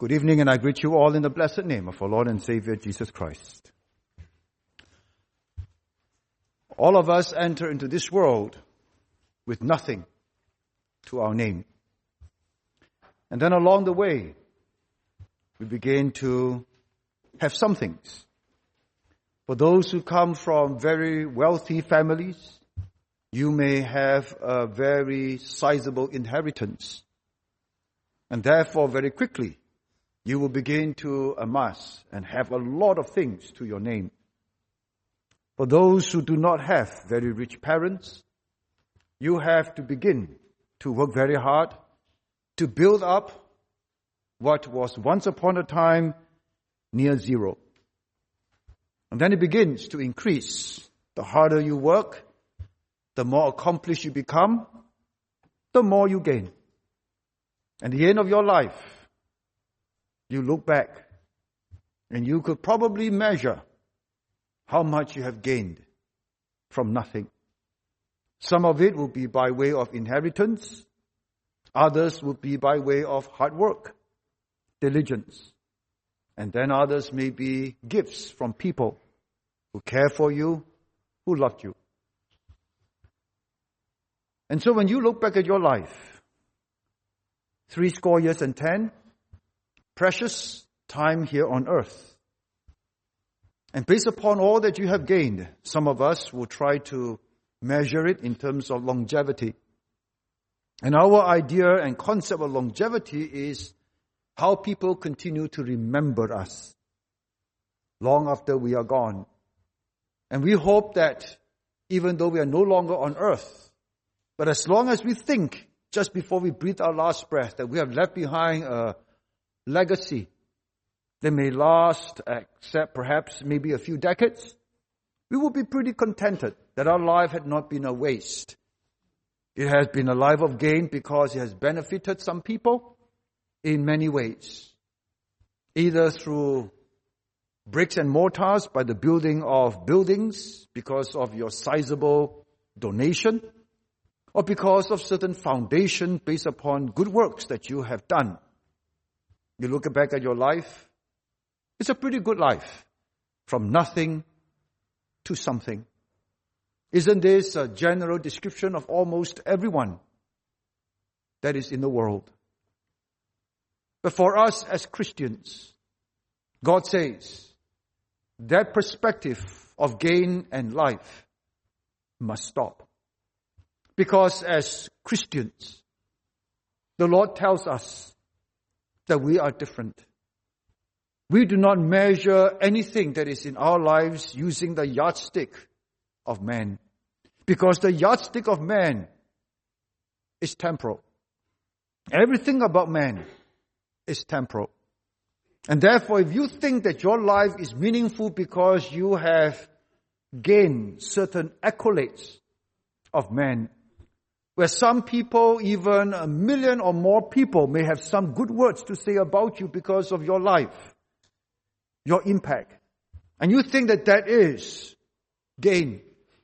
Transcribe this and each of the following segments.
Good evening, and I greet you all in the blessed name of our Lord and Savior, Jesus Christ. All of us enter into this world with nothing to our name. And then along the way, we begin to have some things. For those who come from very wealthy families, you may have a very sizable inheritance. And therefore, very quickly, you will begin to amass and have a lot of things to your name. For those who do not have very rich parents, you have to begin to work very hard to build up what was once upon a time near zero. And then it begins to increase. The harder you work, the more accomplished you become, the more you gain. At the end of your life, you look back and you could probably measure how much you have gained from nothing. Some of it will be by way of inheritance. Others will be by way of hard work, diligence. And then others may be gifts from people who care for you, who loved you. And so when you look back at your life, 70 years and 10, precious time here on earth. And based upon all that you have gained, some of us will try to measure it in terms of longevity. And our idea and concept of longevity is how people continue to remember us long after we are gone. And we hope that even though we are no longer on earth, but as long as we think just before we breathe our last breath that we have left behind a legacy that may last, except perhaps maybe a few decades, we will be pretty contented that our life had not been a waste. It has been a life of gain because it has benefited some people in many ways, either through bricks and mortars by the building of buildings because of your sizable donation, or because of certain foundation based upon good works that you have done. You look back at your life, it's a pretty good life, from nothing to something. Isn't this a general description of almost everyone that is in the world? But for us as Christians, God says that perspective of gain and life must stop. Because as Christians, the Lord tells us that we are different. We do not measure anything that is in our lives using the yardstick of man. Because the yardstick of man is temporal. Everything about man is temporal. And therefore, if you think that your life is meaningful because you have gained certain accolades of man, where some people, even 1 million or more people, may have some good words to say about you because of your life, your impact, and you think that that is gain,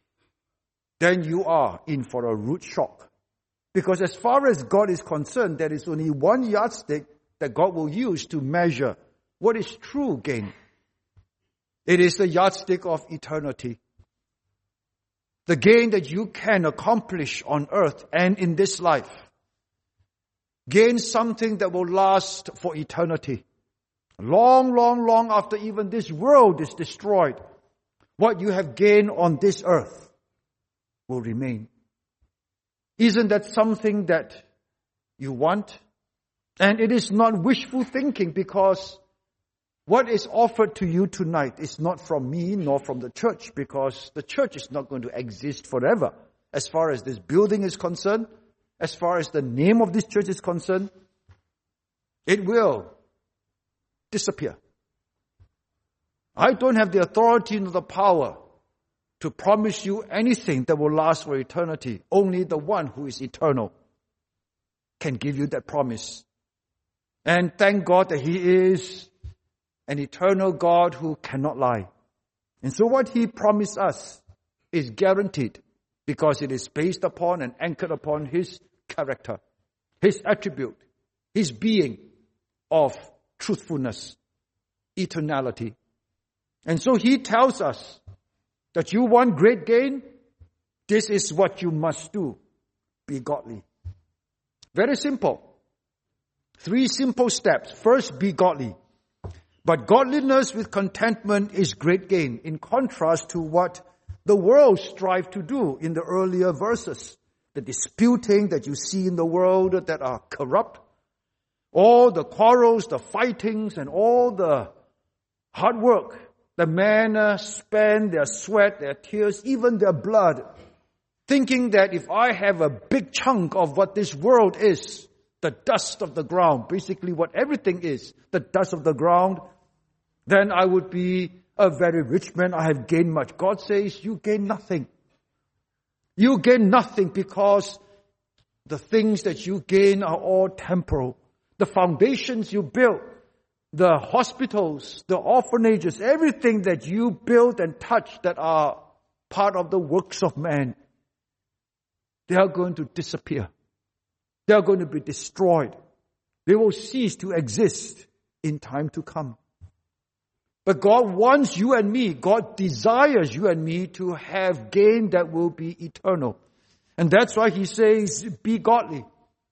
then you are in for a rude shock. Because as far as God is concerned, there is only one yardstick that God will use to measure what is true gain. It is the yardstick of eternity. The gain that you can accomplish on earth and in this life. Gain something that will last for eternity. Long, long, long after even this world is destroyed, what you have gained on this earth will remain. Isn't that something that you want? And it is not wishful thinking, because what is offered to you tonight is not from me nor from the church, because the church is not going to exist forever. As far as this building is concerned, as far as the name of this church is concerned, it will disappear. I don't have the authority nor the power to promise you anything that will last for eternity. Only the one who is eternal can give you that promise. And thank God that He is an eternal God who cannot lie. And so what He promised us is guaranteed, because it is based upon and anchored upon His character, His attribute, His being of truthfulness, eternality. And so he tells us that you want great gain, this is what you must do. Be godly. Very simple. 3 simple steps. First, be godly. But godliness with contentment is great gain, in contrast to what the world strive to do in the earlier verses. The disputing that you see in the world that are corrupt, all the quarrels, the fightings, and all the hard work. The men spend their sweat, their tears, even their blood, thinking that if I have a big chunk of what this world is, the dust of the ground, basically what everything is, the dust of the ground, then I would be a very rich man. I have gained much. God says, you gain nothing. You gain nothing because the things that you gain are all temporal. The foundations you build, the hospitals, the orphanages, everything that you build and touch that are part of the works of man, they are going to disappear. They are going to be destroyed. They will cease to exist in time to come. But God wants you and me, God desires you and me to have gain that will be eternal. And that's why he says, be godly.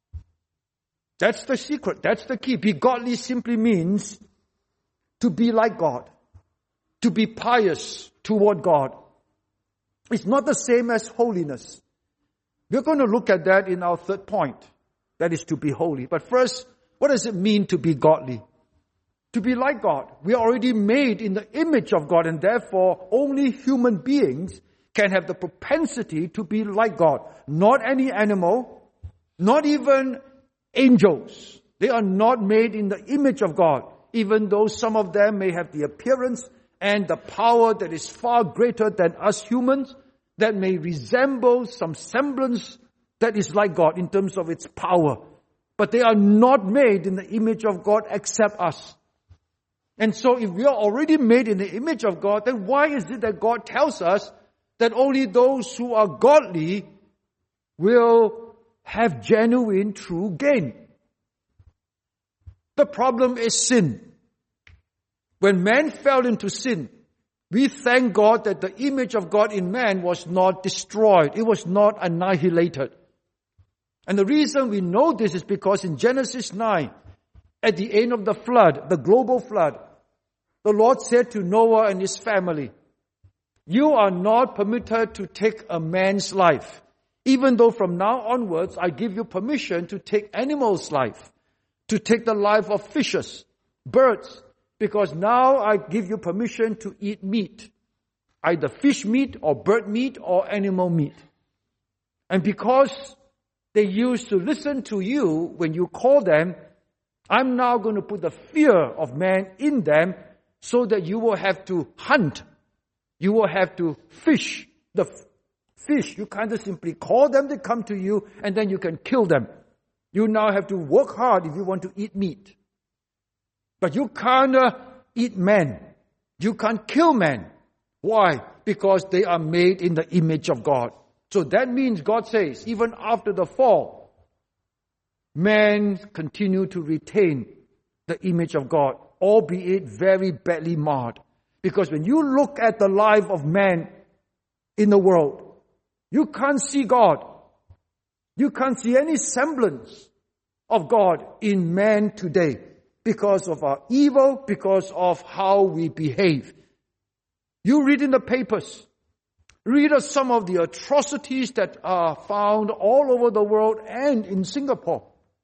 That's the secret. That's the key. Be godly simply means to be like God, to be pious toward God. It's not the same as holiness. We're going to look at that in our third point. That is to be holy. But first, what does it mean to be godly? To be like God. We are already made in the image of God, and therefore only human beings can have the propensity to be like God. Not any animal, not even angels. They are not made in the image of God, even though some of them may have the appearance and the power that is far greater than us humans, that may resemble some semblance that is like God in terms of its power. But they are not made in the image of God except us. And so if we are already made in the image of God, then why is it that God tells us that only those who are godly will have genuine, true gain? The problem is sin. When man fell into sin, we thank God that the image of God in man was not destroyed. It was not annihilated. And the reason we know this is because in Genesis 9, at the end of the flood, the global flood, the Lord said to Noah and his family, you are not permitted to take a man's life, even though from now onwards I give you permission to take animals' life, to take the life of fishes, birds, because now I give you permission to eat meat, either fish meat or bird meat or animal meat. And because they used to listen to you when you call them, I'm now going to put the fear of man in them so that you will have to hunt. You will have to fish the fish. You can't just simply call them, they come to you, and then you can kill them. You now have to work hard if you want to eat meat. But you can't eat man. You can't kill man. Why? Because they are made in the image of God. So that means God says, even after the fall, man continue to retain the image of God, albeit very badly marred. Because when you look at the life of man in the world, you can't see God. You can't see any semblance of God in man today because of our evil, because of how we behave. You read in the papers, read of some of the atrocities that are found all over the world and in Singapore.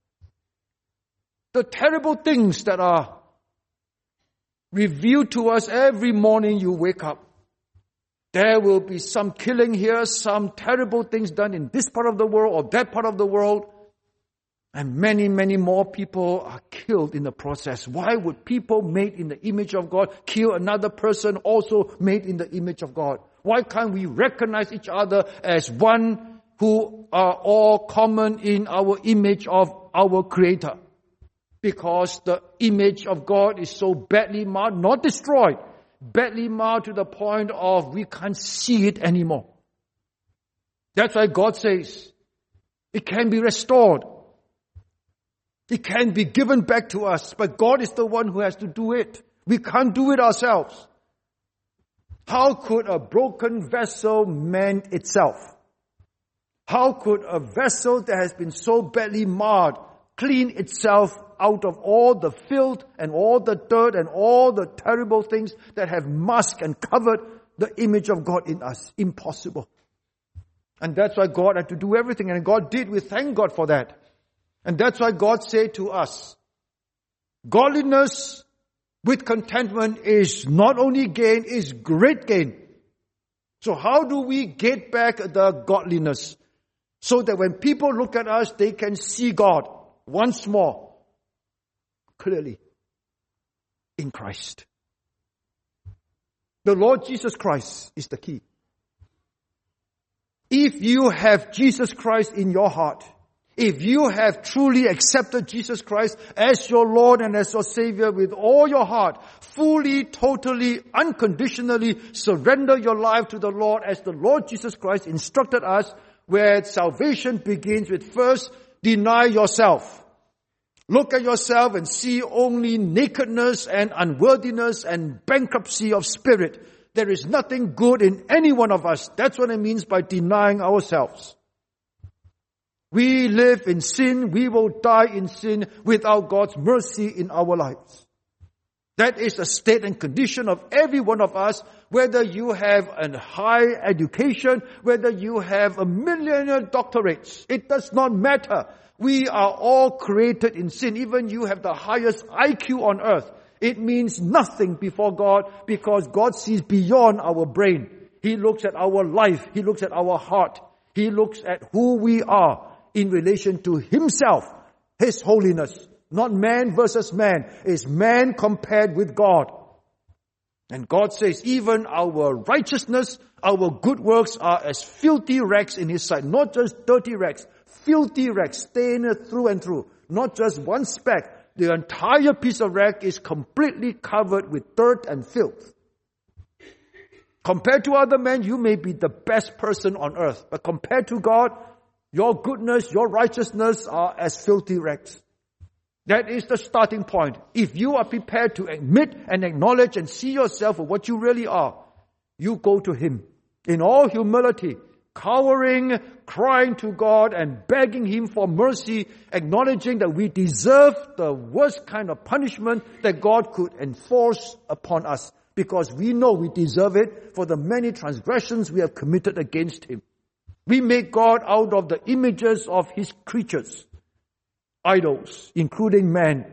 The terrible things that are revealed to us every morning you wake up. There will be some killing here, some terrible things done in this part of the world or that part of the world. And many, many more people are killed in the process. Why would people made in the image of God kill another person also made in the image of God? Why can't we recognize each other as one who are all common in our image of our Creator? Because the image of God is so badly marred, not destroyed, badly marred to the point of we can't see it anymore. That's why God says it can be restored. It can be given back to us, but God is the one who has to do it. We can't do it ourselves. How could a broken vessel mend itself? How could a vessel that has been so badly marred clean itself out of all the filth and all the dirt and all the terrible things that have masked and covered the image of God in us? Impossible. And that's why God had to do everything, and God did. We thank God for that. And that's why God said to us, godliness with contentment is not only gain, is great gain. So how do we get back the godliness? So that when people look at us, they can see God once more, clearly, in Christ. The Lord Jesus Christ is the key. If you have Jesus Christ in your heart, if you have truly accepted Jesus Christ as your Lord and as your Savior with all your heart, fully, totally, unconditionally surrender your life to the Lord as the Lord Jesus Christ instructed us, where salvation begins with first deny yourself. Look at yourself and see only nakedness and unworthiness and bankruptcy of spirit. There is nothing good in any one of us. That's what it means by denying ourselves. We live in sin. We will die in sin without God's mercy in our lives. That is the state and condition of every one of us, whether you have a high education, whether you have a millionaire doctorates. It does not matter. We are all created in sin. Even you have the highest IQ on earth. It means nothing before God, because God sees beyond our brain. He looks at our life. He looks at our heart. He looks at who we are in relation to Himself, His holiness. Not man versus man. It's man compared with God. And God says even our righteousness, our good works are as filthy rags in His sight. Not just dirty rags, filthy rags, stained through and through. Not just one speck. The entire piece of rag is completely covered with dirt and filth. Compared to other men, you may be the best person on earth. But compared to God, your goodness, your righteousness are as filthy rags. That is the starting point. If you are prepared to admit and acknowledge and see yourself for what you really are, you go to Him in all humility, cowering, crying to God and begging Him for mercy, acknowledging that we deserve the worst kind of punishment that God could enforce upon us, because we know we deserve it for the many transgressions we have committed against Him. We make God out of the images of His creatures, idols, including man.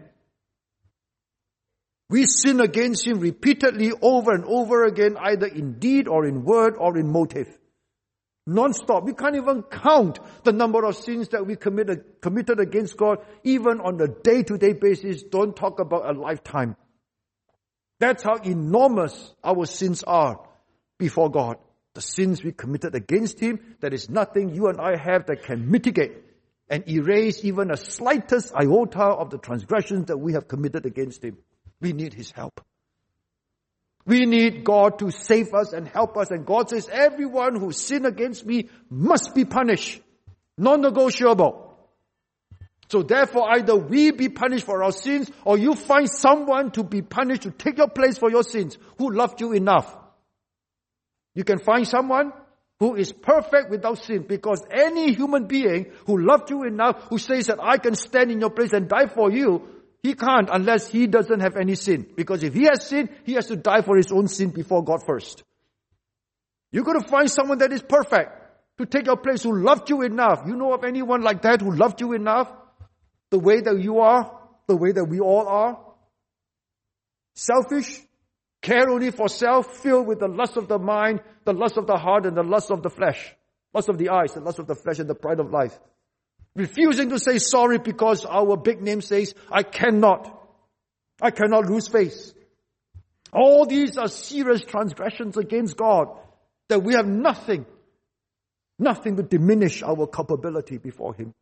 We sin against Him repeatedly over and over again, either in deed or in word or in motive. Non-stop. We can't even count the number of sins that we committed against God, even on a day-to-day basis. Don't talk about a lifetime. That's how enormous our sins are before God. The sins we committed against Him, there is nothing you and I have that can mitigate and erase even a slightest iota of the transgressions that we have committed against Him. We need His help. We need God to save us and help us. And God says, everyone who sinned against me must be punished. Non-negotiable. So therefore, either we be punished for our sins, or you find someone to be punished to take your place for your sins, who loved you enough. You can find someone who is perfect without sin, because any human being who loved you enough, who says that I can stand in your place and die for you, he can't unless he doesn't have any sin. Because if he has sin, he has to die for his own sin before God first. You're going to find someone that is perfect to take your place, who loved you enough. You know of anyone like that who loved you enough? The way that you are, the way that we all are. Selfish, care only for self, filled with the lust of the mind, the lust of the heart, and the lust of the flesh. Lust of the eyes, the lust of the flesh, and the pride of life. Refusing to say sorry because our big name says, I cannot lose face. All these are serious transgressions against God, that we have nothing to diminish our culpability before Him.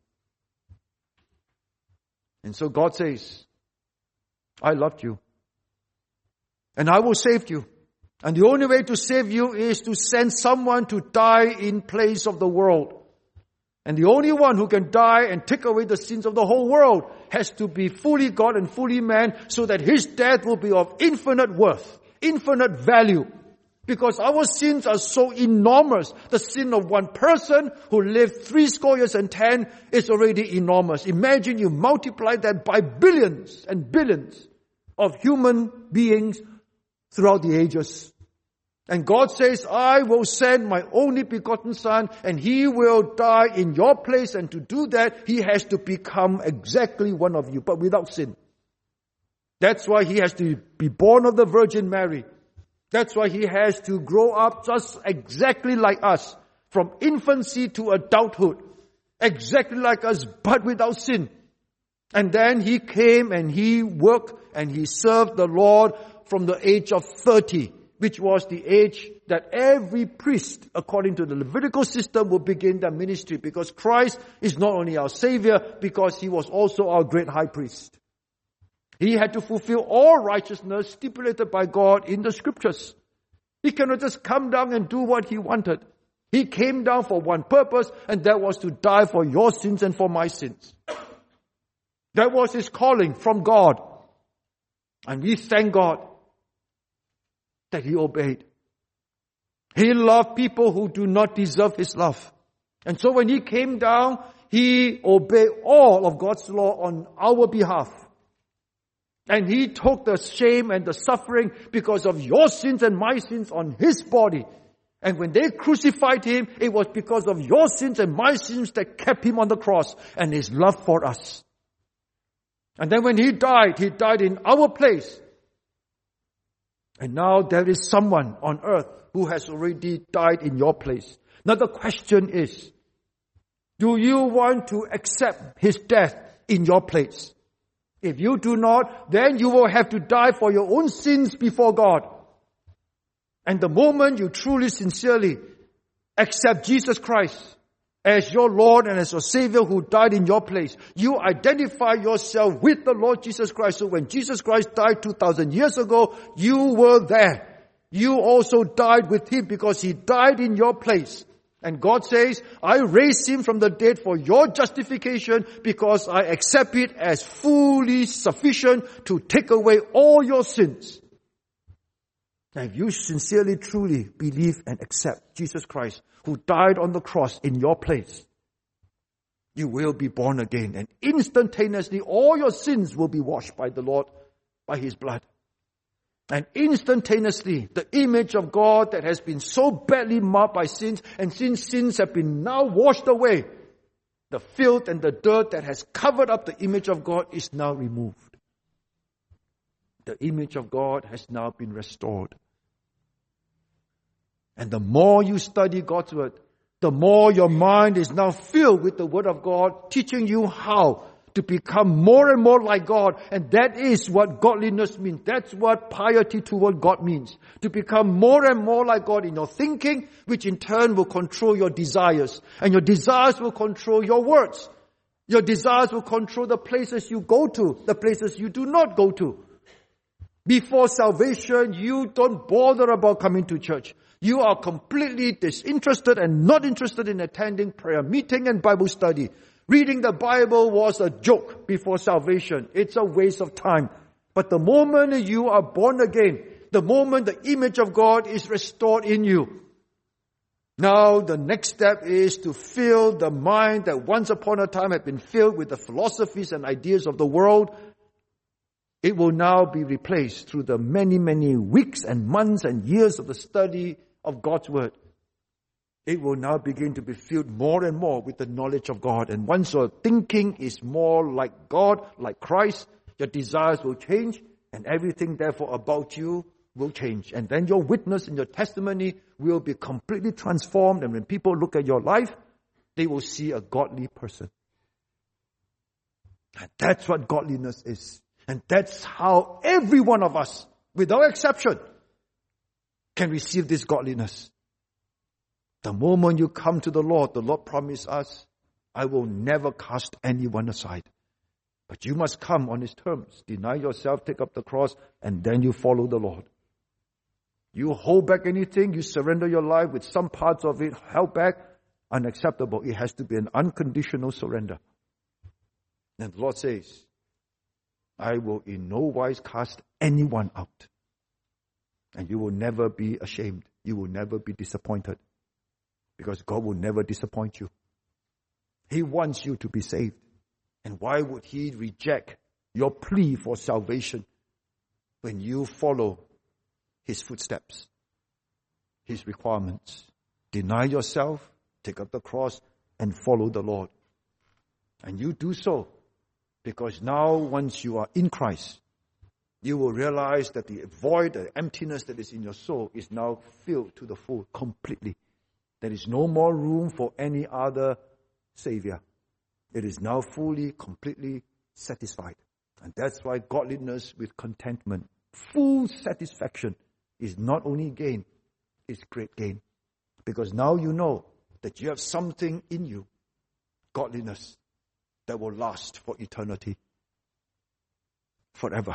And so God says, I loved you, and I will save you. And the only way to save you is to send someone to die in place of the world. And the only one who can die and take away the sins of the whole world has to be fully God and fully man, so that his death will be of infinite worth, infinite value. Because our sins are so enormous. The sin of one person who lived 70 is already enormous. Imagine you multiply that by billions and billions of human beings throughout the ages. And God says, I will send my only begotten Son, and he will die in your place. And to do that, he has to become exactly one of you, but without sin. That's why he has to be born of the Virgin Mary. That's why he has to grow up just exactly like us, from infancy to adulthood. Exactly like us, but without sin. And then he came and he worked and he served the Lord from the age of 30, which was the age that every priest, according to the Levitical system, will begin their ministry, because Christ is not only our Savior, because he was also our great high priest. He had to fulfill all righteousness stipulated by God in the scriptures. He cannot just come down and do what he wanted. He came down for one purpose, and that was to die for your sins and for my sins. That was his calling from God. And we thank God that he obeyed. He loved people who do not deserve his love. And so when he came down, he obeyed all of God's law on our behalf. And he took the shame and the suffering because of your sins and my sins on his body. And when they crucified him, it was because of your sins and my sins that kept him on the cross, and his love for us. And then when he died in our place. And now there is someone on earth who has already died in your place. Now the question is, do you want to accept his death in your place? If you do not, then you will have to die for your own sins before God. And the moment you truly, sincerely accept Jesus Christ as your Lord and as your Savior who died in your place, you identify yourself with the Lord Jesus Christ. So when Jesus Christ died 2,000 years ago, you were there. You also died with him because he died in your place. And God says, I raised him from the dead for your justification, because I accept it as fully sufficient to take away all your sins. Now, if you sincerely, truly believe and accept Jesus Christ, who died on the cross in your place, you will be born again. And instantaneously, all your sins will be washed by the Lord, by his blood. And instantaneously, the image of God that has been so badly marred by sins, and since sins have been now washed away, the filth and the dirt that has covered up the image of God is now removed. The image of God has now been restored. And the more you study God's word, the more your mind is now filled with the word of God, teaching you how to become more and more like God. And that is what godliness means. That's what piety toward God means. To become more and more like God in your thinking, which in turn will control your desires. And your desires will control your words. Your desires will control the places you go to, the places you do not go to. Before salvation, you don't bother about coming to church. You are completely disinterested and not interested in attending prayer meeting and Bible study. Reading the Bible was a joke before salvation. It's a waste of time. But the moment you are born again, the moment the image of God is restored in you, now the next step is to fill the mind that once upon a time had been filled with the philosophies and ideas of the world. It will now be replaced through the many, many weeks and months and years of the study of God's word. It will now begin to be filled more and more with the knowledge of God. And once your thinking is more like God, like Christ, your desires will change, and everything therefore about you will change. And then your witness and your testimony will be completely transformed. And when people look at your life, they will see a godly person. And that's what godliness is. And that's how every one of us, without exception, can receive this godliness. The moment you come to the Lord promised us, I will never cast anyone aside. But you must come on his terms. Deny yourself, take up the cross, and then you follow the Lord. You hold back anything, you surrender your life with some parts of it held back, unacceptable. It has to be an unconditional surrender. And the Lord says, I will in no wise cast anyone out. And you will never be ashamed. You will never be disappointed. Because God will never disappoint you. He wants you to be saved. And why would He reject your plea for salvation when you follow His footsteps, His requirements? Deny yourself, take up the cross, and follow the Lord. And you do so because now once you are in Christ, you will realize that the void, the emptiness that is in your soul is now filled to the full, completely. There is no more room for any other Savior. It is now fully, completely satisfied. And that's why godliness with contentment, full satisfaction, is not only gain, it's great gain. Because now you know that you have something in you, godliness, that will last for eternity, forever.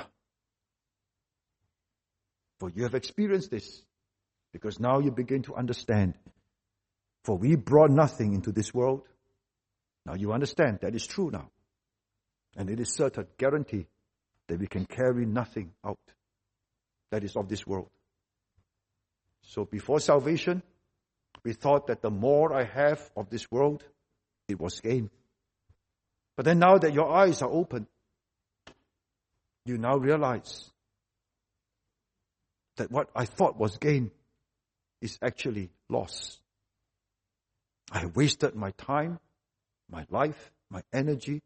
For you have experienced this, because now you begin to understand. For we brought nothing into this world. Now you understand that is true now. And it is certain, guarantee, that we can carry nothing out that is of this world. So before salvation, we thought that the more I have of this world, it was gain. But then now that your eyes are open, you now realize that what I thought was gain is actually loss. I wasted my time, my life, my energy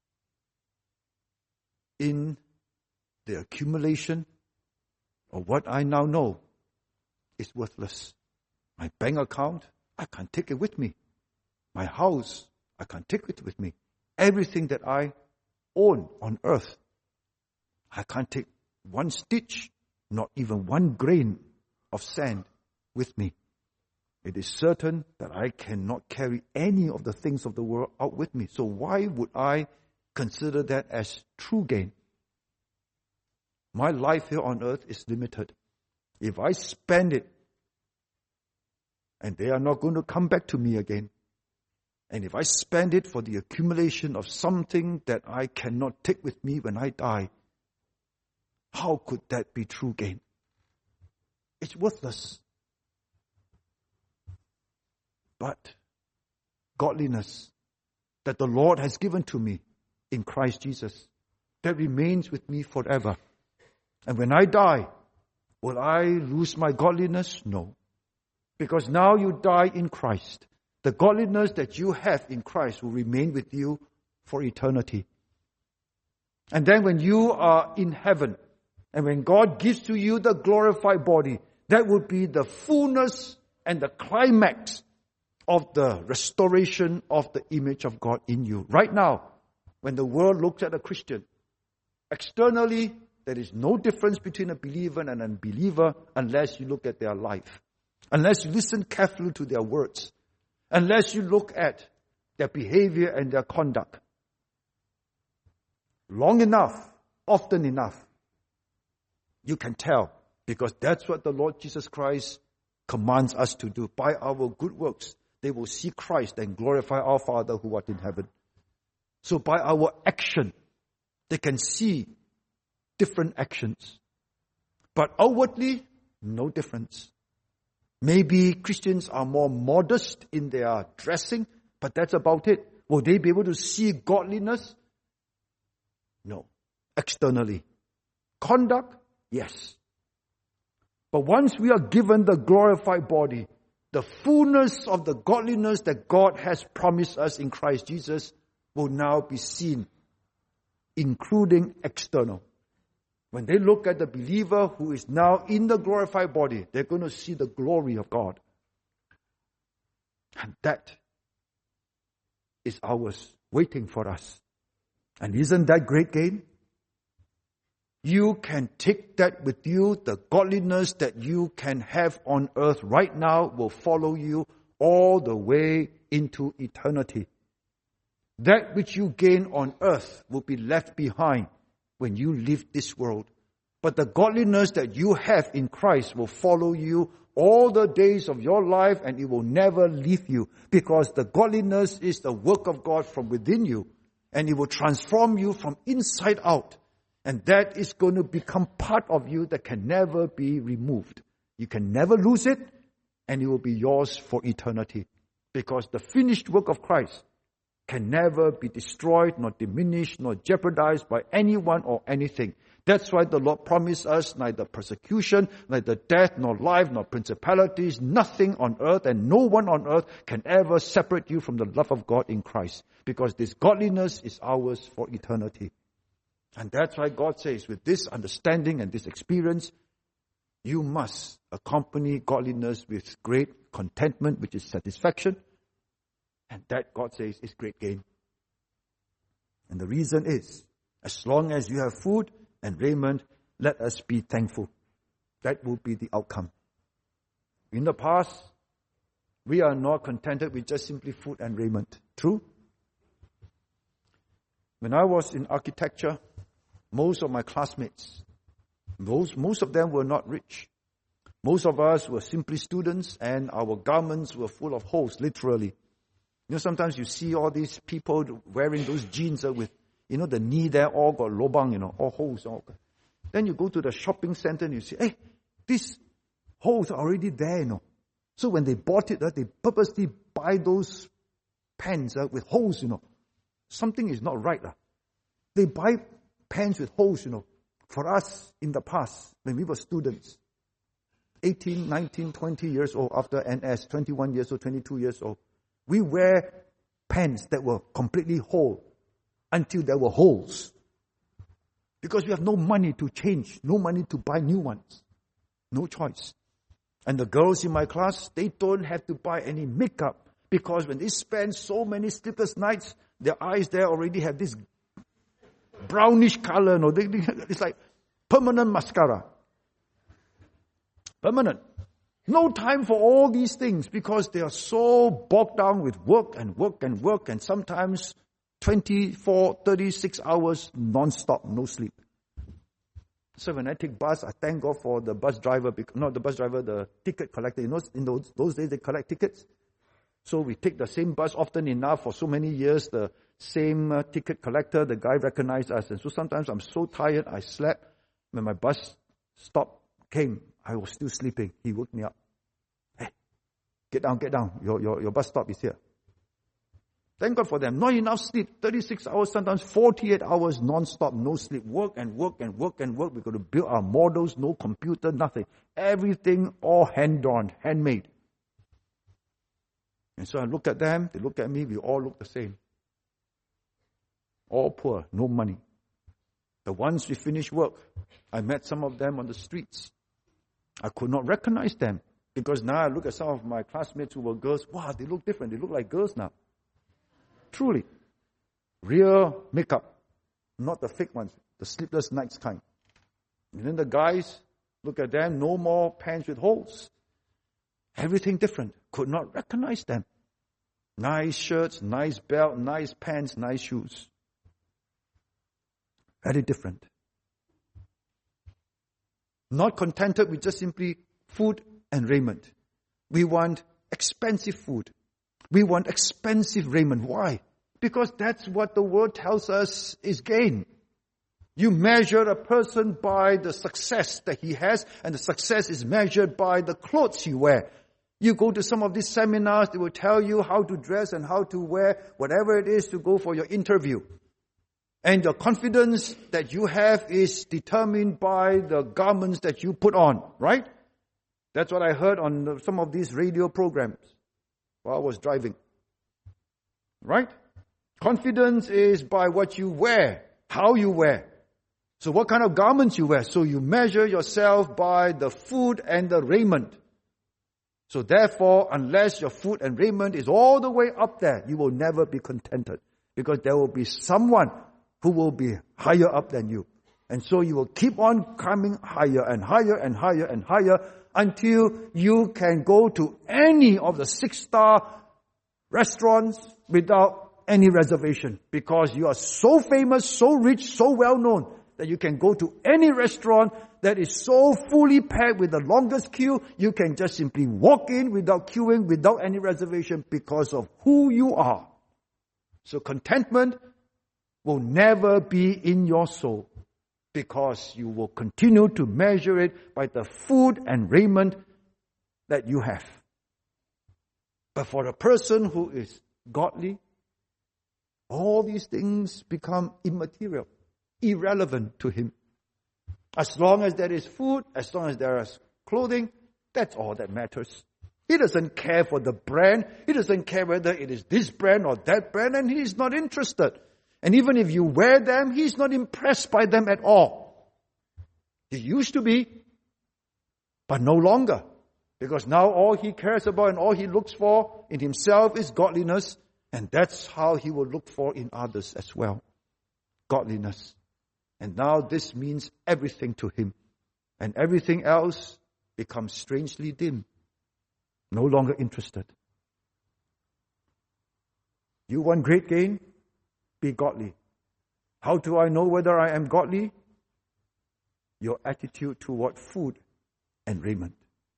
in the accumulation of what I now know is worthless. My bank account, I can't take it with me. My house, I can't take it with me. Everything that I own on earth, I can't take one stitch, not even one grain of sand with me. It is certain that I cannot carry any of the things of the world out with me. So why would I consider that as true gain? My life here on earth is limited. If I spend it, and they are not going to come back to me again, and if I spend it for the accumulation of something that I cannot take with me when I die, how could that be true gain? It's worthless. But godliness that the Lord has given to me in Christ Jesus, that remains with me forever. And when I die, will I lose my godliness? No. Because now you die in Christ. The godliness that you have in Christ will remain with you for eternity. And then when you are in heaven, and when God gives to you the glorified body, that will be the fullness and the climax of the restoration of the image of God in you. Right now, when the world looks at a Christian, externally, there is no difference between a believer and an unbeliever unless you look at their life, unless you listen carefully to their words, unless you look at their behavior and their conduct. Long enough, often enough, you can tell, because that's what the Lord Jesus Christ commands us to do. By our good works, they will see Christ and glorify our Father who art in heaven. So by our action, they can see different actions. But outwardly, no difference. Maybe Christians are more modest in their dressing, but that's about it. Will they be able to see godliness? No. Externally. Conduct? Yes. But once we are given the glorified body, the fullness of the godliness that God has promised us in Christ Jesus will now be seen, including external. When they look at the believer who is now in the glorified body, they're going to see the glory of God. And that is ours, waiting for us. And isn't that great gain? You can take that with you. The godliness that you can have on earth right now will follow you all the way into eternity. That which you gain on earth will be left behind when you leave this world. But the godliness that you have in Christ will follow you all the days of your life, and it will never leave you, because the godliness is the work of God from within you, and it will transform you from inside out. And that is going to become part of you that can never be removed. You can never lose it, and it will be yours for eternity. Because the finished work of Christ can never be destroyed, nor diminished, nor jeopardized by anyone or anything. That's why the Lord promised us neither persecution, neither death, nor life, nor principalities, nothing on earth and no one on earth can ever separate you from the love of God in Christ. Because this godliness is ours for eternity. And that's why God says, with this understanding and this experience, you must accompany godliness with great contentment, which is satisfaction. And that, God says, is great gain. And the reason is, as long as you have food and raiment, let us be thankful. That will be the outcome. In the past, we are not contented with just simply food and raiment. True? When I was in architecture, most of my classmates, most of them were not rich. Most of us were simply students, and our garments were full of holes, literally. You know, sometimes you see all these people wearing those jeans with, the knee there all got lobang, all holes. All. Then you go to the shopping center and you see, hey, these holes are already there, So when they bought it, they purposely buy those pants with holes, Something is not right. They buy pants with holes, For us in the past, when we were students, 18, 19, 20 years old after NS, 21 years old, 22 years old, we wear pants that were completely whole until there were holes. Because we have no money to change, no money to buy new ones. No choice. And the girls in my class, they don't have to buy any makeup, because when they spend so many sleepless nights, their eyes there already have this brownish color. It's like permanent mascara. Permanent. No time for all these things, because they are so bogged down with work and work and work, and sometimes 24, 36 hours non-stop, no sleep. So when I take bus, I thank God for the bus driver, not the bus driver, the ticket collector. In those days they collect tickets. So we take the same bus often enough for so many years, the same ticket collector, the guy recognized us. And so sometimes I'm so tired, I slept. When my bus stop came, I was still sleeping. He woke me up. Hey, get down. Your bus stop is here. Thank God for them. Not enough sleep. 36 hours, sometimes 48 hours non-stop, no sleep. Work and work and work and work. We've got to build our models, no computer, nothing. Everything all hand-drawn, handmade. And so I look at them, they look at me, we all look the same. All poor, no money. The ones we finished work, I met some of them on the streets. I could not recognize them, because now I look at some of my classmates who were girls. Wow, they look different. They look like girls now. Truly. Real makeup. Not the fake ones. The sleepless nights kind. And then the guys, look at them. No more pants with holes. Everything different. Could not recognize them. Nice shirts, nice belt, nice pants, nice shoes. Very different. Not contented with just simply food and raiment. We want expensive food. We want expensive raiment. Why? Because that's what the world tells us is gain. You measure a person by the success that he has, and the success is measured by the clothes he wears. You go to some of these seminars, they will tell you how to dress and how to wear whatever it is to go for your interview. And the confidence that you have is determined by the garments that you put on, right? That's what I heard on some of these radio programs while I was driving. Right? Confidence is by what you wear, how you wear. So what kind of garments you wear? So you measure yourself by the food and the raiment. So therefore, unless your food and raiment is all the way up there, you will never be contented. Because there will be someone who will be higher up than you. And so you will keep on climbing higher and higher and higher and higher until you can go to any of the 6-star restaurants without any reservation. Because you are so famous, so rich, so well known. that you can go to any restaurant that is so fully packed with the longest queue, you can just simply walk in without queuing, without any reservation because of who you are. So contentment will never be in your soul because you will continue to measure it by the food and raiment that you have. But for a person who is godly, all these things become immaterial, irrelevant to him. As long as there is food, as long as there is clothing, that's all that matters. He doesn't care for the brand. He doesn't care whether it is this brand or that brand, and he's not interested. And even if you wear them, he's not impressed by them at all. He used to be, but no longer. Because now all he cares about and all he looks for in himself is godliness. And that's how he will look for in others as well. Godliness. And now this means everything to him. And everything else becomes strangely dim. No longer interested. You want great gain? Be godly. How do I know whether I am godly? Your attitude toward food and raiment.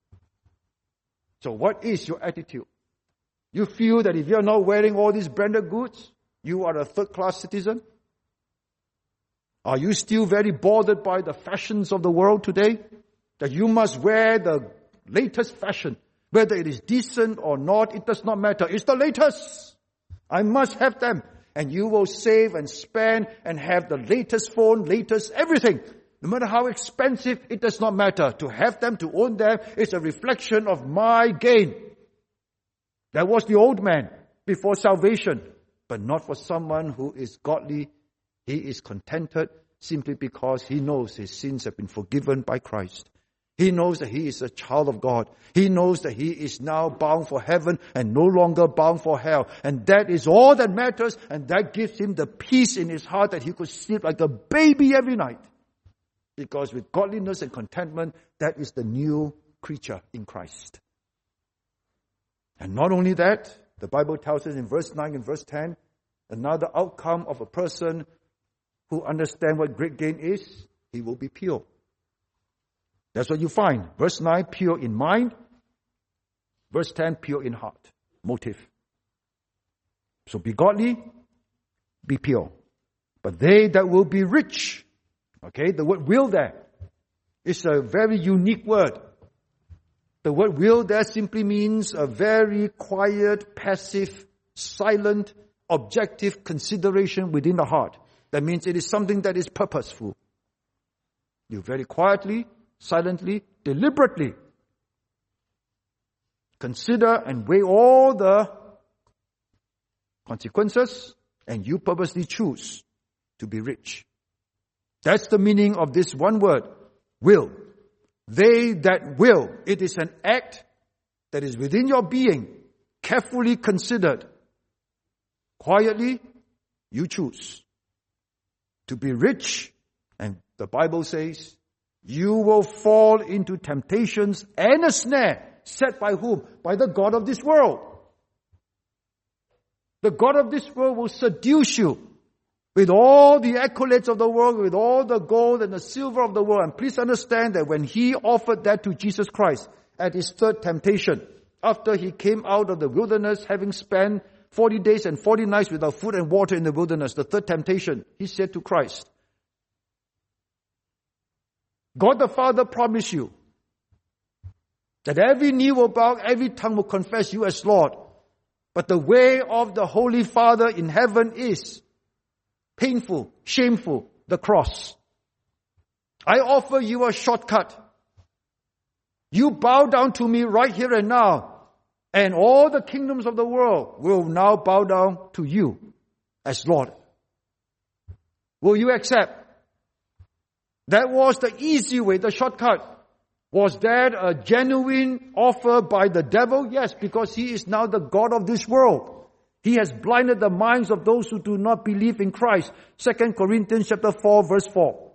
So what is your attitude? You feel that if you're not wearing all these branded goods, you are a third-class citizen? Are you still very bothered by the fashions of the world today? That you must wear the latest fashion. Whether it is decent or not, it does not matter. It's the latest. I must have them. And you will save and spend and have the latest phone, latest everything. No matter how expensive, it does not matter. To have them, to own them, is a reflection of my gain. That was the old man before salvation. But not for someone who is godly. He is contented simply because he knows his sins have been forgiven by Christ. He knows that he is a child of God. He knows that he is now bound for heaven and no longer bound for hell. And that is all that matters, and that gives him the peace in his heart that he could sleep like a baby every night. Because with godliness and contentment, that is the new creature in Christ. And not only that, the Bible tells us in verse 9 and verse 10, another outcome of a person who understands what great gain is, he will be pure. That's what you find. Verse 9, pure in mind. Verse 10, pure in heart. Motive. So be godly, be pure. But they that will be rich. Okay, the word will there is a very unique word. The word will there simply means a very quiet, passive, silent, objective consideration within the heart. That means it is something that is purposeful. You very quietly, silently, deliberately consider and weigh all the consequences, and you purposely choose to be rich. That's the meaning of this one word, will. They that will. It is an act that is within your being, carefully considered. Quietly, you choose to be rich, and the Bible says, you will fall into temptations and a snare set by whom? By the God of this world. The God of this world will seduce you with all the accolades of the world, with all the gold and the silver of the world. And please understand that when he offered that to Jesus Christ at his third temptation, after he came out of the wilderness, having spent 40 days and 40 nights without food and water in the wilderness, the third temptation, he said to Christ, God the Father promised you that every knee will bow, every tongue will confess you as Lord. But the way of the Holy Father in heaven is painful, shameful, the cross. I offer you a shortcut. You bow down to me right here and now, and all the kingdoms of the world will now bow down to you as Lord. Will you accept? That was the easy way, the shortcut. Was that a genuine offer by the devil? Yes, because he is now the God of this world. He has blinded the minds of those who do not believe in Christ. 2 Corinthians chapter 4, verse 4.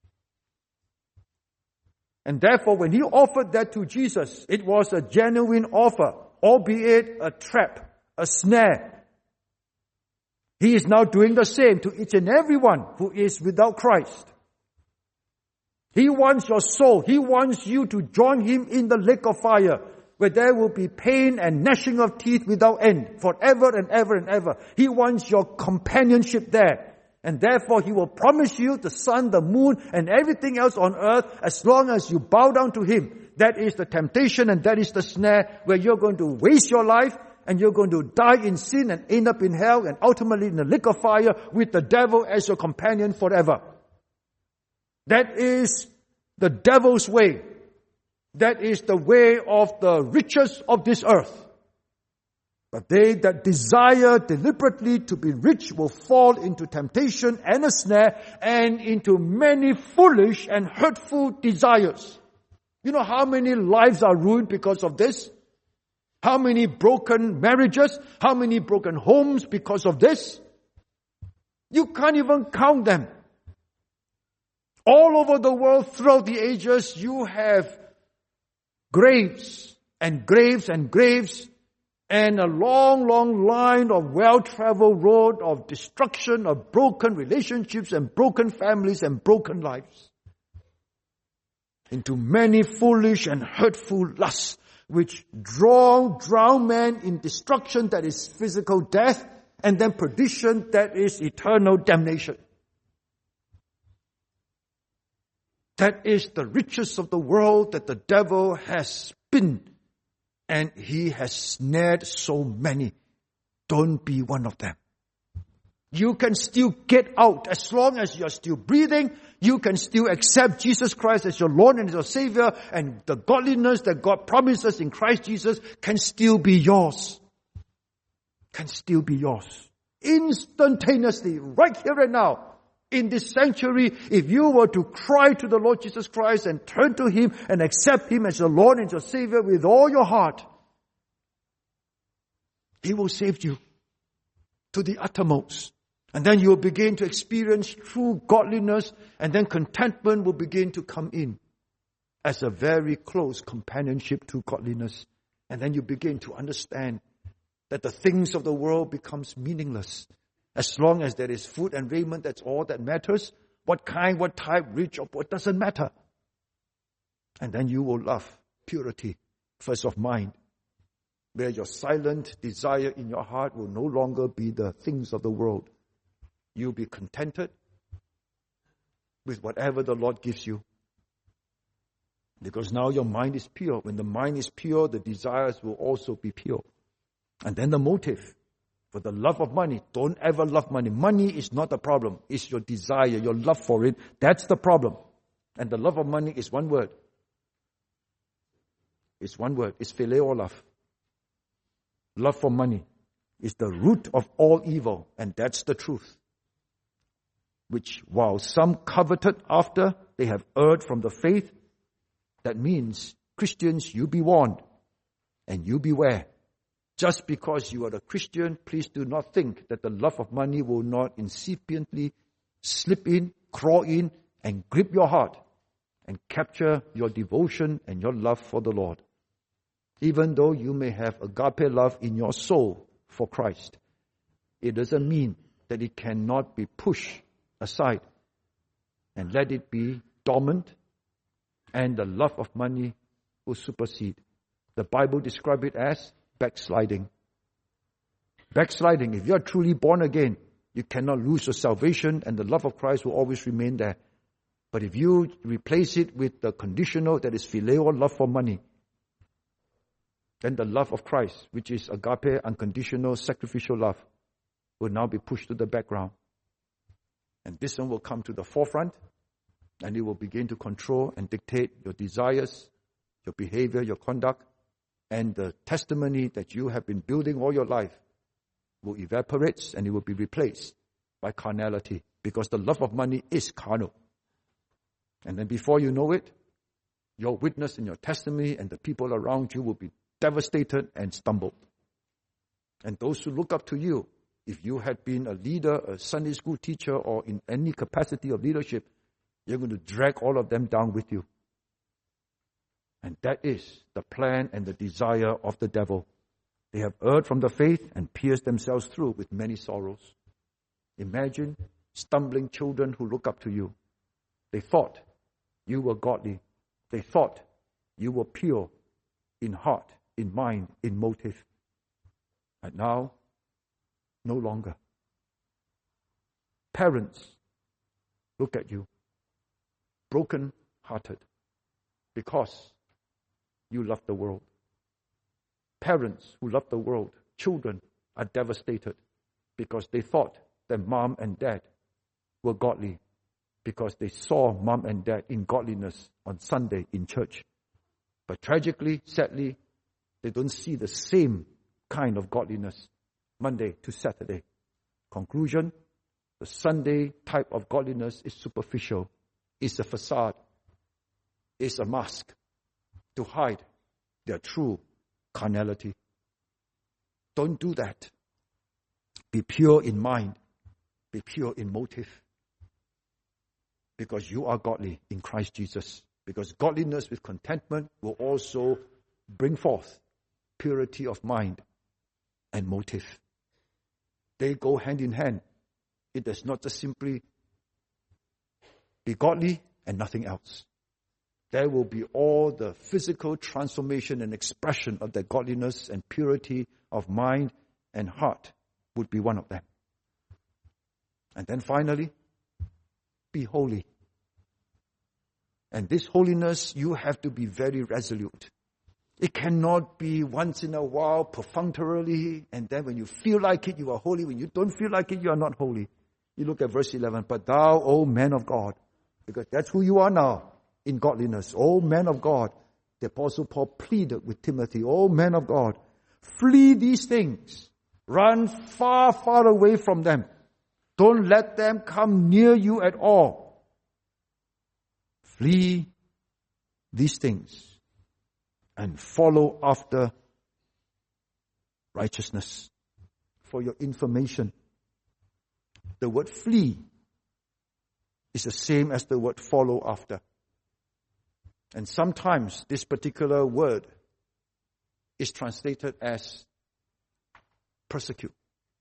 And therefore, when he offered that to Jesus, it was a genuine offer, albeit a trap, a snare. He is now doing the same to each and everyone who is without Christ. He wants your soul. He wants you to join him in the lake of fire, where there will be pain and gnashing of teeth without end, forever and ever and ever. He wants your companionship there. And therefore he will promise you the sun, the moon, and everything else on earth as long as you bow down to him. That is the temptation and that is the snare where you're going to waste your life and you're going to die in sin and end up in hell and ultimately in the lake of fire with the devil as your companion forever. That is the devil's way. That is the way of the riches of this earth. But they that desire deliberately to be rich will fall into temptation and a snare and into many foolish and hurtful desires. You know how many lives are ruined because of this? How many broken marriages? How many broken homes because of this? You can't even count them. All over the world throughout the ages, you have graves and graves and graves and a long, long line of well-traveled road of destruction, of broken relationships and broken families and broken lives. Into many foolish and hurtful lusts, which drown man in destruction that is physical death, and then perdition that is eternal damnation. That is the riches of the world that the devil has spinned, and he has snared so many. Don't be one of them. You can still get out as long as you're still breathing. You can still accept Jesus Christ as your Lord and your Savior, and the godliness that God promises in Christ Jesus can still be yours. Can still be yours. Instantaneously, right here and now. In this sanctuary, if you were to cry to the Lord Jesus Christ and turn to him and accept him as your Lord and your Savior with all your heart, he will save you to the uttermost. And then you will begin to experience true godliness, and then contentment will begin to come in as a very close companionship to godliness. And then you begin to understand that the things of the world becomes meaningless. As long as there is food and raiment, that's all that matters. What kind, what type, rich or poor, doesn't matter. And then you will love purity, first of mind, where your silent desire in your heart will no longer be the things of the world. You'll be contented with whatever the Lord gives you. Because now your mind is pure. When the mind is pure, the desires will also be pure. And then the motive. For the love of money, don't ever love money. Money is not the problem. It's your desire, your love for it. That's the problem. And the love of money is one word. It's one word. It's phileo love. Love for money is the root of all evil. And that's the truth. Which while some coveted after, they have erred from the faith. That means, Christians, you be warned. And you beware. Just because you are a Christian, please do not think that the love of money will not incipiently slip in, crawl in, and grip your heart and capture your devotion and your love for the Lord. Even though you may have agape love in your soul for Christ, it doesn't mean that it cannot be pushed aside and let it be dormant, and the love of money will supersede. The Bible describes it as backsliding. Backsliding. If you are truly born again, you cannot lose your salvation and the love of Christ will always remain there. But if you replace it with the conditional, that is phileo, love for money, then the love of Christ, which is agape, unconditional, sacrificial love, will now be pushed to the background. And this one will come to the forefront, and it will begin to control and dictate your desires, your behavior, your conduct, and the testimony that you have been building all your life will evaporate and it will be replaced by carnality, because the love of money is carnal. And then before you know it, your witness and your testimony and the people around you will be devastated and stumbled. And those who look up to you, if you had been a leader, a Sunday school teacher, or in any capacity of leadership, you're going to drag all of them down with you. And that is the plan and the desire of the devil. They have erred from the faith and pierced themselves through with many sorrows. Imagine stumbling children who look up to you. They thought you were godly. They thought you were pure in heart, in mind, in motive. And now, no longer. Parents, look at you, broken-hearted, because you love the world. Parents who love the world, children are devastated because they thought that mom and dad were godly, because they saw mom and dad in godliness on Sunday in church. But tragically, sadly, they don't see the same kind of godliness Monday to Saturday. Conclusion, the Sunday type of godliness is superficial, is a facade, is a mask to hide their true carnality. Don't do that. Be pure in mind. Be pure in motive. Because you are godly in Christ Jesus. Because godliness with contentment will also bring forth purity of mind and motive. They go hand in hand. It does not just simply be godly and nothing else. There will be all the physical transformation and expression of that godliness, and purity of mind and heart would be one of them. And then finally, be holy. And this holiness, you have to be very resolute. It cannot be once in a while, perfunctorily, and then when you feel like it, you are holy. When you don't feel like it, you are not holy. You look at verse 11, but thou, O man of God, because that's who you are now in godliness. O man of God, the Apostle Paul pleaded with Timothy, O man of God, flee these things. Run far, far away from them. Don't let them come near you at all. Flee these things and follow after righteousness. For your information, the word flee is the same as the word follow after. And sometimes this particular word is translated as persecute.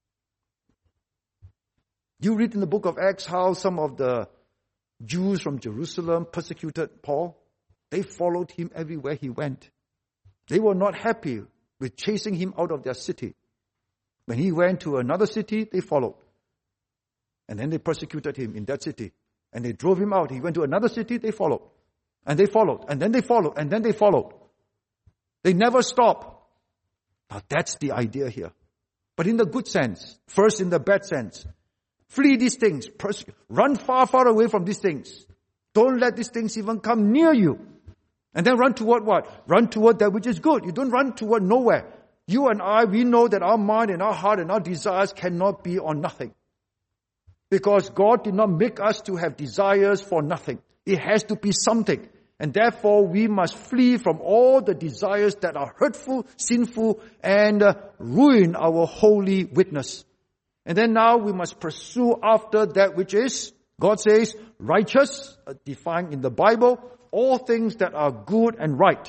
You read in the book of Acts how some of the Jews from Jerusalem persecuted Paul. They followed him everywhere he went. They were not happy with chasing him out of their city. When he went to another city, they followed. And then they persecuted him in that city. And they drove him out. He went to another city, they followed. And they followed. And then they followed. And then they followed. They never stop. Now that's the idea here. But in the good sense. First in the bad sense. Flee these things. Run far, far away from these things. Don't let these things even come near you. And then run toward what? Run toward that which is good. You don't run toward nowhere. You and I, we know that our mind and our heart and our desires cannot be on nothing. Because God did not make us to have desires for nothing. It has to be something. And therefore, we must flee from all the desires that are hurtful, sinful, and ruin our holy witness. And then now we must pursue after that which is, God says, righteous, defined in the Bible, all things that are good and right.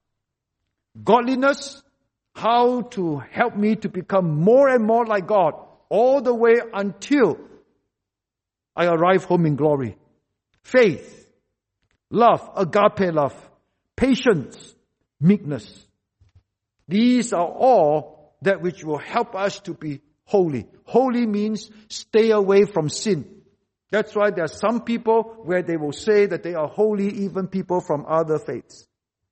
Godliness, how to help me to become more and more like God, all the way until I arrive home in glory. Faith, love, agape love, patience, meekness. These are all that which will help us to be holy. Holy means stay away from sin. That's why there are some people where they will say that they are holy, even people from other faiths.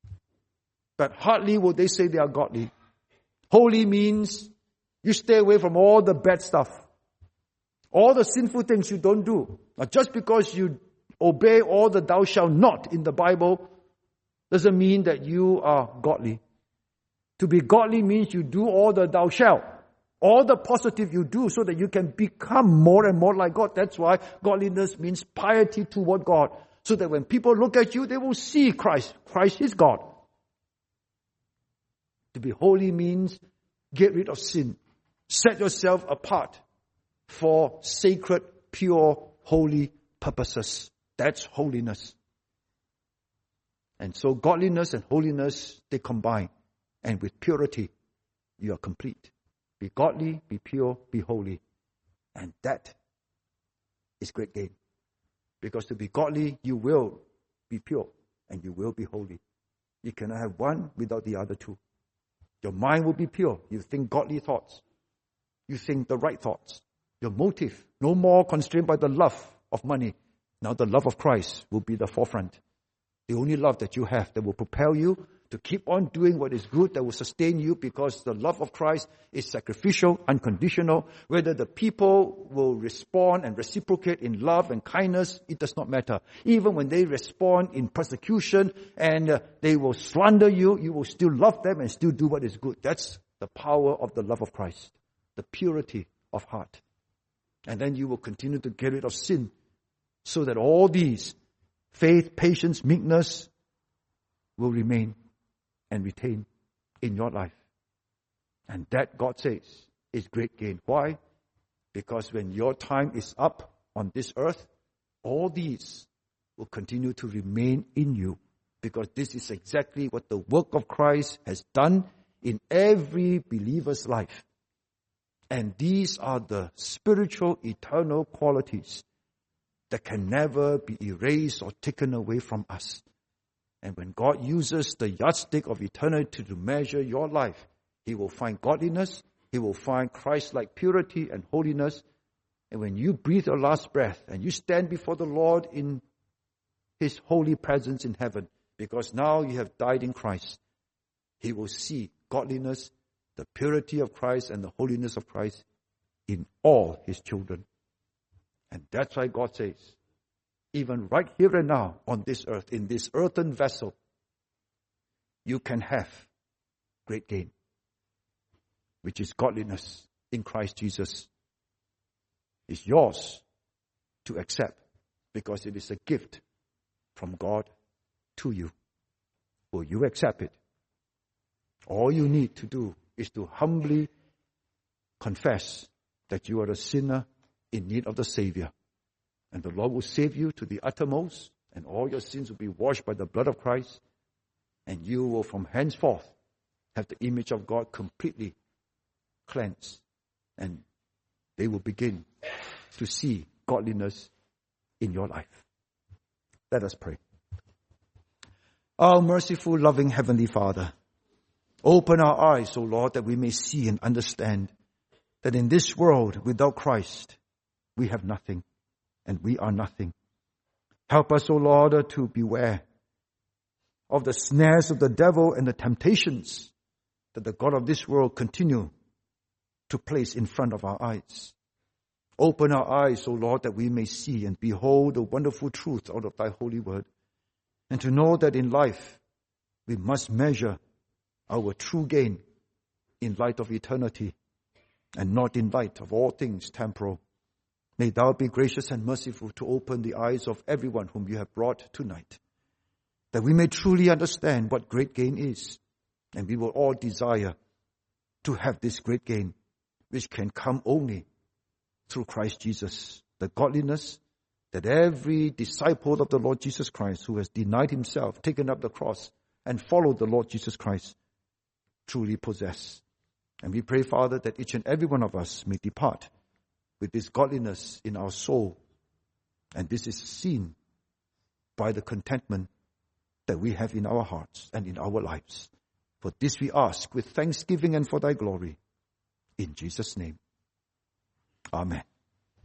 But hardly will they say they are godly. Holy means you stay away from all the bad stuff. All the sinful things you don't do. Now, just because you obey all the thou shalt not in the Bible doesn't mean that you are godly. To be godly means you do all the thou shalt. All the positive you do so that you can become more and more like God. That's why godliness means piety toward God. So that when people look at you, they will see Christ. Christ is God. To be holy means get rid of sin. Set yourself apart for sacred, pure, holy purposes. That's holiness. And so godliness and holiness, they combine. And with purity, you are complete. Be godly, be pure, be holy. And that is great gain. Because to be godly, you will be pure, and you will be holy. You cannot have one without the other two. Your mind will be pure. You think godly thoughts. You think the right thoughts. Your motive, no more constrained by the love of money. Now the love of Christ will be the forefront. The only love that you have that will propel you to keep on doing what is good, that will sustain you, because the love of Christ is sacrificial, unconditional. Whether the people will respond and reciprocate in love and kindness, it does not matter. Even when they respond in persecution and they will slander you, you will still love them and still do what is good. That's the power of the love of Christ, the purity of heart. And then you will continue to get rid of sin, so that all these, faith, patience, meekness, will remain and retain in your life. And that, God says, is great gain. Why? Because when your time is up on this earth, all these will continue to remain in you, because this is exactly what the work of Christ has done in every believer's life. And these are the spiritual, eternal qualities that can never be erased or taken away from us. And when God uses the yardstick of eternity to measure your life, He will find godliness, He will find Christ-like purity and holiness. And when you breathe your last breath and you stand before the Lord in His holy presence in heaven, because now you have died in Christ, He will see godliness, the purity of Christ and the holiness of Christ in all His children. And that's why God says, even right here and now on this earth, in this earthen vessel, you can have great gain, which is godliness in Christ Jesus. It's yours to accept, because it is a gift from God to you. Will you accept it? All you need to do is to humbly confess that you are a sinner in need of the Savior. And the Lord will save you to the uttermost, and all your sins will be washed by the blood of Christ, and you will from henceforth have the image of God completely cleansed, and they will begin to see godliness in your life. Let us pray. Our merciful, loving Heavenly Father, open our eyes, O Lord, that we may see and understand that in this world without Christ, we have nothing. And we are nothing. Help us, O Lord, to beware of the snares of the devil and the temptations that the God of this world continue to place in front of our eyes. Open our eyes, O Lord, that we may see and behold the wonderful truth out of Thy holy word, and to know that in life we must measure our true gain in light of eternity and not in light of all things temporal. May Thou be gracious and merciful to open the eyes of everyone whom You have brought tonight, that we may truly understand what great gain is, and we will all desire to have this great gain, which can come only through Christ Jesus, the godliness that every disciple of the Lord Jesus Christ who has denied himself, taken up the cross, and followed the Lord Jesus Christ truly possess. And we pray, Father, that each and every one of us may depart with this godliness in our soul. And this is seen by the contentment that we have in our hearts and in our lives. For this we ask with thanksgiving and for Thy glory. In Jesus' name. Amen.